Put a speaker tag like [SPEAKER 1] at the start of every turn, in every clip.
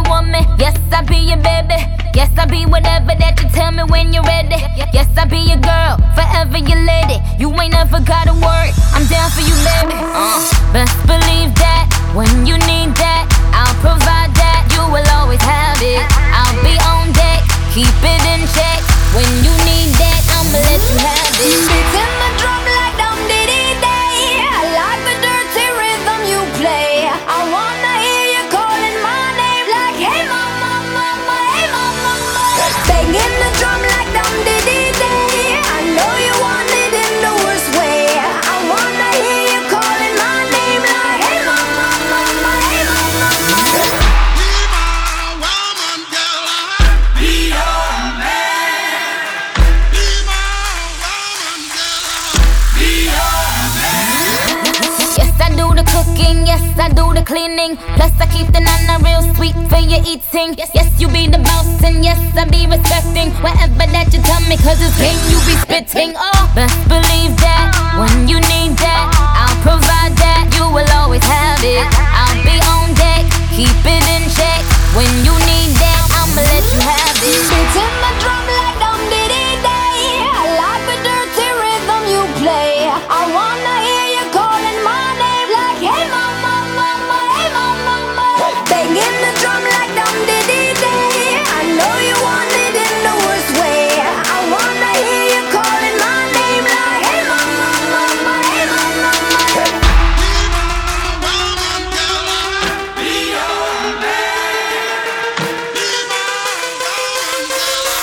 [SPEAKER 1] woman. Yes, I be your baby. Yes, I be whatever that you tell me when you're ready. Yes, I be your girl, forever your lady. You ain't never gotta worry, I'm down for you, baby. Best believe that when you need that, I'll provide that. You will always have it. I'll be on deck, keep it in check. When you need that, I'ma let you have it.
[SPEAKER 2] Beating my drum like dum diddy day. I like the dirty rhythm you play. I wanna hear you calling my name like, hey mama, mama, hey mama, mama. Banging the drum like dum diddy day. I know you want it in the worst way. I wanna hear you calling my name like, hey mama, mama, hey mama, mama.
[SPEAKER 3] Be my woman, girl. Be your man. Be my woman, girl. Be your
[SPEAKER 1] Yes, I do the cooking, yes, I do the cleaning. Plus, I keep the nana real sweet for your eating. Yes, you be the boss, and yes, I be respecting whatever that you tell me, cause it's game you be spitting. Oh, best believe that when you need that, I'll provide that. You will always have it. I'll be on deck, keep it in check. When you need that, I'ma let you have it.
[SPEAKER 2] Beating my drum like dum diddy day. I like the dirty rhythm you play. I wanna hear you calling my name like, hey mama, mama, hey mama, mama. Banging the drum like dum diddy day. I know you want it in the worst way. I wanna hear you calling my name like, hey mama, mama, hey mama, mama.
[SPEAKER 3] woman, girl. Be your man. Be my woman,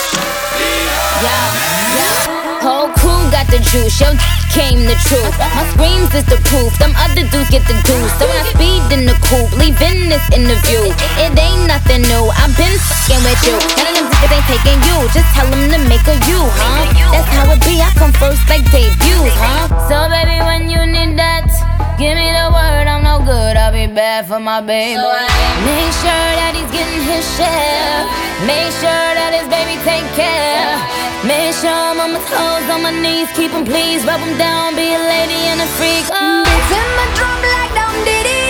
[SPEAKER 3] girl.
[SPEAKER 1] Whole crew got the juice, yo came the truth. My screams is the proof, them other dudes get the deuce. So when I speed in the coupe, leaving this interview, it ain't nothing new, I've been fucking with you. None of them niggas ain't taking you, just tell them to make a you, huh? That's how it be, I come first like debuts, huh? So baby, when you need that, give me the word, I'm no good, I'll be bad for my baby. Make sure that he's getting his share. Make sure that his baby take care. Make sure I'm on my toes, on my knees, keep him please, rub him down, be a lady and a freak. Oh.
[SPEAKER 2] Beating my drum like dum diddy